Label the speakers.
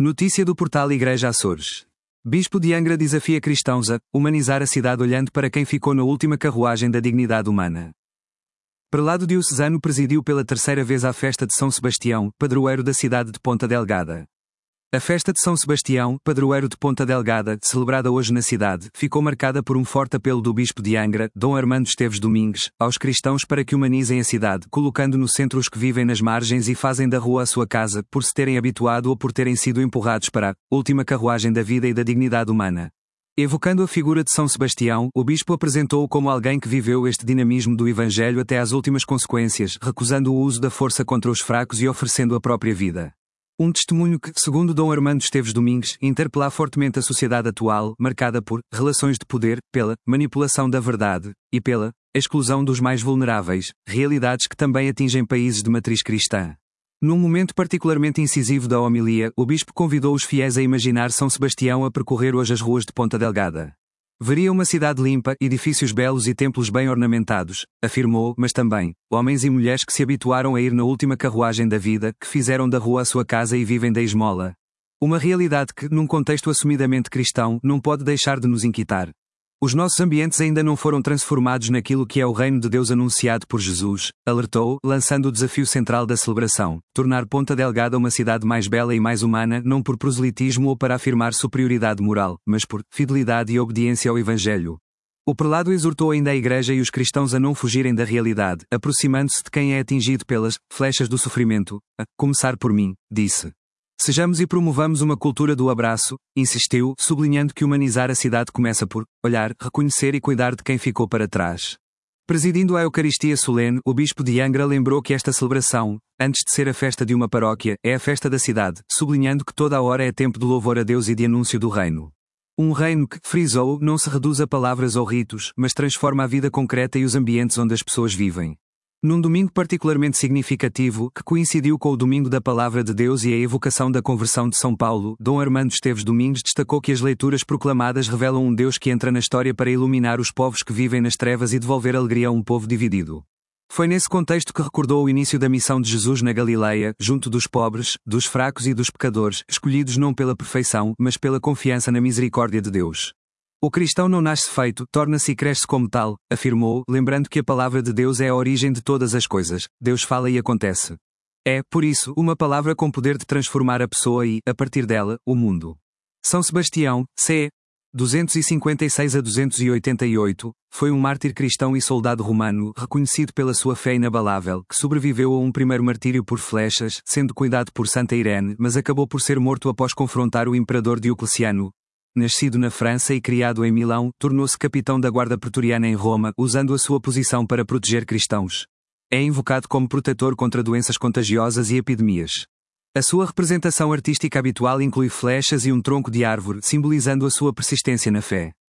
Speaker 1: Notícia do portal Igreja Açores. Bispo de Angra desafia cristãos a humanizar a cidade olhando para quem ficou na última carruagem da dignidade humana. Prelado diocesano presidiu pela terceira vez a festa de São Sebastião, padroeiro da cidade de Ponta Delgada. A festa de São Sebastião, padroeiro de Ponta Delgada, celebrada hoje na cidade, ficou marcada por um forte apelo do Bispo de Angra, Dom Armando Esteves Domingues, aos cristãos para que humanizem a cidade, colocando no centro os que vivem nas margens e fazem da rua a sua casa, por se terem habituado ou por terem sido empurrados para a última carruagem da vida e da dignidade humana. Evocando a figura de São Sebastião, o Bispo apresentou-o como alguém que viveu este dinamismo do Evangelho até às últimas consequências, recusando o uso da força contra os fracos e oferecendo a própria vida. Um testemunho que, segundo Dom Armando Esteves Domingues, interpela fortemente a sociedade atual, marcada por relações de poder, pela manipulação da verdade e pela exclusão dos mais vulneráveis, realidades que também atingem países de matriz cristã. Num momento particularmente incisivo da homilia, o Bispo convidou os fiéis a imaginar São Sebastião a percorrer hoje as ruas de Ponta Delgada. Veria uma cidade limpa, edifícios belos e templos bem ornamentados, afirmou, mas também, homens e mulheres que se habituaram a ir na última carruagem da vida, que fizeram da rua a sua casa e vivem da esmola. Uma realidade que, num contexto assumidamente cristão, não pode deixar de nos inquietar. Os nossos ambientes ainda não foram transformados naquilo que é o reino de Deus anunciado por Jesus, alertou, lançando o desafio central da celebração: tornar Ponta Delgada uma cidade mais bela e mais humana, não por proselitismo ou para afirmar superioridade moral, mas por fidelidade e obediência ao Evangelho. O prelado exortou ainda a Igreja e os cristãos a não fugirem da realidade, aproximando-se de quem é atingido pelas flechas do sofrimento, a começar por mim, disse. Sejamos e promovamos uma cultura do abraço, insistiu, sublinhando que humanizar a cidade começa por olhar, reconhecer e cuidar de quem ficou para trás. Presidindo a Eucaristia solene, o Bispo de Angra lembrou que esta celebração, antes de ser a festa de uma paróquia, é a festa da cidade, sublinhando que toda a hora é tempo de louvor a Deus e de anúncio do reino. Um reino que, frisou, não se reduz a palavras ou ritos, mas transforma a vida concreta e os ambientes onde as pessoas vivem. Num domingo particularmente significativo, que coincidiu com o Domingo da Palavra de Deus e a evocação da conversão de São Paulo, Dom Armando Esteves Domingues destacou que as leituras proclamadas revelam um Deus que entra na história para iluminar os povos que vivem nas trevas e devolver alegria a um povo dividido. Foi nesse contexto que recordou o início da missão de Jesus na Galileia, junto dos pobres, dos fracos e dos pecadores, escolhidos não pela perfeição, mas pela confiança na misericórdia de Deus. O cristão não nasce feito, torna-se e cresce como tal, afirmou, lembrando que a palavra de Deus é a origem de todas as coisas. Deus fala e acontece. É, por isso, uma palavra com poder de transformar a pessoa e, a partir dela, o mundo. São Sebastião, c. 256 a 288, foi um mártir cristão e soldado romano, reconhecido pela sua fé inabalável, que sobreviveu a um primeiro martírio por flechas, sendo cuidado por Santa Irene, mas acabou por ser morto após confrontar o imperador Diocleciano. Nascido na França e criado em Milão, tornou-se capitão da Guarda Pretoriana em Roma, usando a sua posição para proteger cristãos. É invocado como protetor contra doenças contagiosas e epidemias. A sua representação artística habitual inclui flechas e um tronco de árvore, simbolizando a sua persistência na fé.